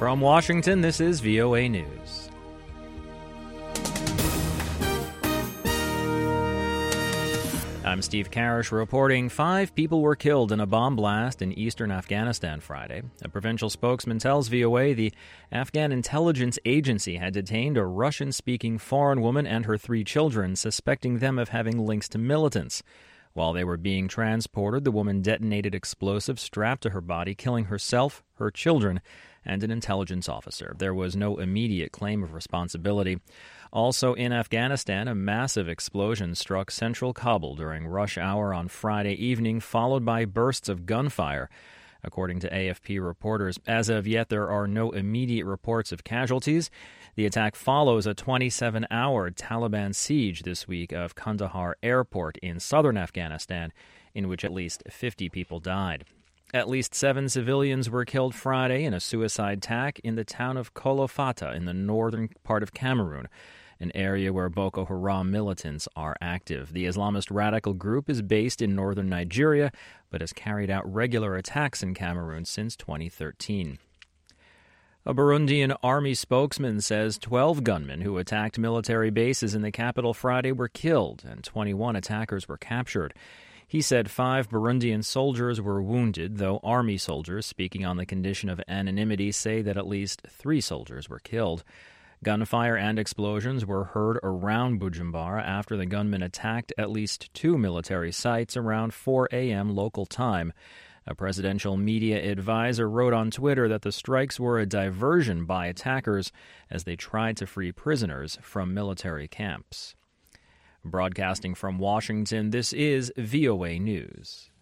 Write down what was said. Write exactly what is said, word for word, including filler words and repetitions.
From Washington, this is V O A News. I'm Steve Karish reporting five people were killed in a bomb blast in eastern Afghanistan Friday. A provincial spokesman tells V O A the Afghan intelligence agency had detained a Russian-speaking foreign woman and her three children, suspecting them of having links to militants. While they were being transported, the woman detonated explosives strapped to her body, killing herself, her children, and an intelligence officer. There was no immediate claim of responsibility. Also in Afghanistan, a massive explosion struck central Kabul during rush hour on Friday evening, followed by bursts of gunfire. According to A F P reporters, as of yet there are no immediate reports of casualties. The attack follows a twenty-seven hour Taliban siege this week of Kandahar Airport in southern Afghanistan, in which at least fifty people died. At least seven civilians were killed Friday in a suicide attack in the town of Kolofata in the northern part of Cameroon, an area where Boko Haram militants are active. The Islamist radical group is based in northern Nigeria, but has carried out regular attacks in Cameroon since twenty thirteen. A Burundian army spokesman says twelve gunmen who attacked military bases in the capital Friday were killed and twenty-one attackers were captured. He said five Burundian soldiers were wounded, though army soldiers speaking on the condition of anonymity say that at least three soldiers were killed. Gunfire and explosions were heard around Bujumbura after the gunmen attacked at least two military sites around four a.m. local time. A presidential media advisor wrote on Twitter that the strikes were a diversion by attackers as they tried to free prisoners from military camps. Broadcasting from Washington, this is V O A News.